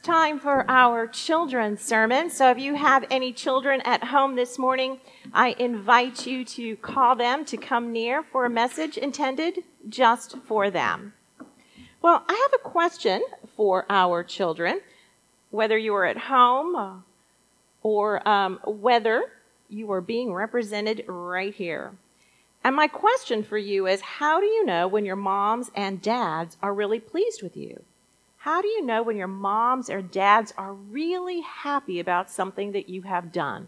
Time for our children's sermon. So if you have any children at home this morning, I invite you to call them to come near for a message intended just for them. Well, I have a question for our children, whether you are at home or whether you are being represented right here. And my question for you is, how do you know when your moms and dads are really pleased with you? How do you know when your moms or dads are really happy about something that you have done?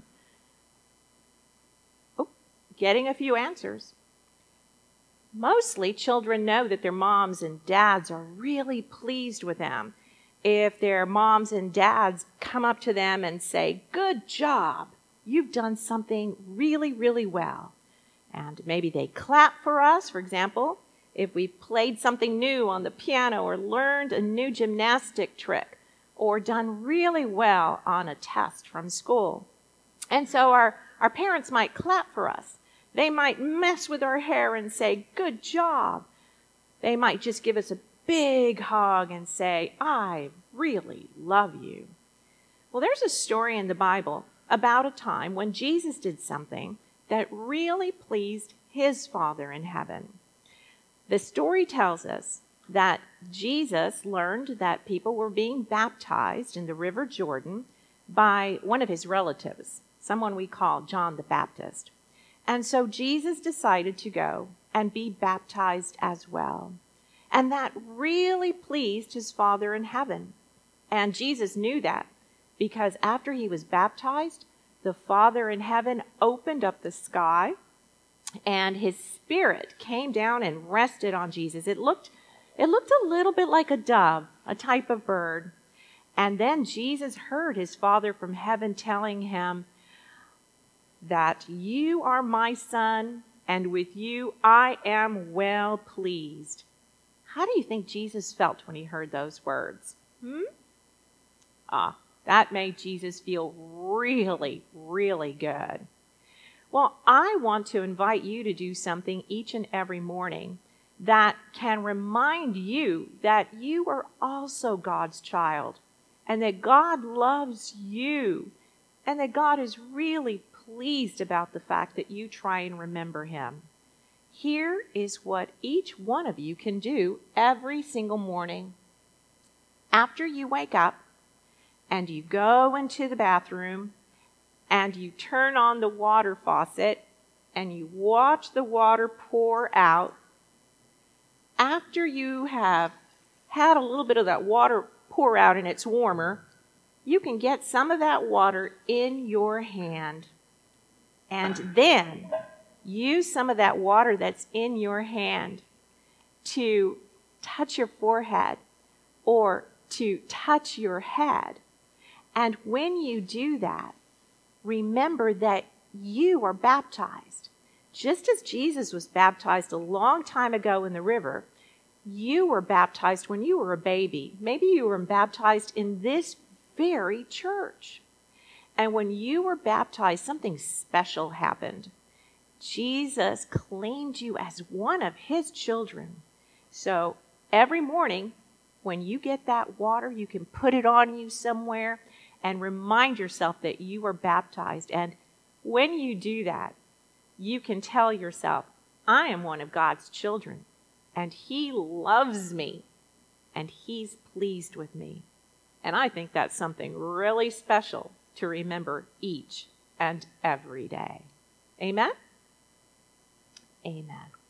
Oh, getting a few answers. Mostly children know that their moms and dads are really pleased with them if their moms and dads come up to them and say, "Good job, you've done something really, really well." And maybe they clap for us, for example, if we played something new on the piano or learned a new gymnastic trick or done really well on a test from school. And so our parents might clap for us. They might mess with our hair and say, "Good job." They might just give us a big hug and say, "I really love you." Well, there's a story in the Bible about a time when Jesus did something that really pleased his Father in heaven. The story tells us that Jesus learned that people were being baptized in the River Jordan by one of his relatives, someone we call John the Baptist. And so Jesus decided to go and be baptized as well. And that really pleased his Father in heaven. And Jesus knew that because after he was baptized, the Father in heaven opened up the sky and his Spirit came down and rested on Jesus. It looked a little bit like a dove, a type of bird. And then Jesus heard his Father from heaven telling him that "You are my Son, and with you I am well pleased." How do you think Jesus felt when he heard those words? That made Jesus feel really, really good. Well, I want to invite you to do something each and every morning that can remind you that you are also God's child and that God loves you and that God is really pleased about the fact that you try and remember him. Here is what each one of you can do every single morning. After you wake up and you go into the bathroom and you turn on the water faucet and you watch the water pour out, after you have had a little bit of that water pour out and it's warmer, you can get some of that water in your hand and then use some of that water that's in your hand to touch your forehead or to touch your head. And when you do that, remember that you are baptized. Just as Jesus was baptized a long time ago in the river, you were baptized when you were a baby. Maybe you were baptized in this very church. And when you were baptized, something special happened. Jesus claimed you as one of his children. So every morning, when you get that water, you can put it on you somewhere and remind yourself that you are baptized. And when you do that, you can tell yourself, "I am one of God's children, and he loves me, and he's pleased with me." And I think that's something really special to remember each and every day. Amen? Amen.